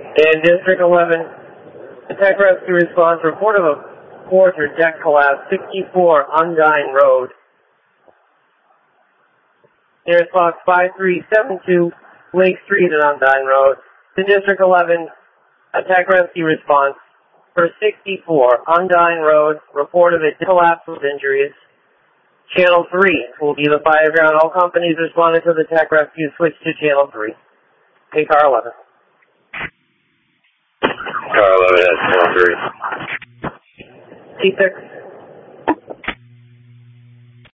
In District 11, attack rescue response, report of a quarter deck collapse, 64 Undyne Road. Air Fox 5372, Lake Street at Undyne Road. In District 11, attack rescue response for 64 Undyne Road, report of a collapse with injuries. Channel 3 will be the fire ground. All companies responding to the attack rescue switch to Channel 3. Okay, Car 11. Car 11 at Channel 3. T6.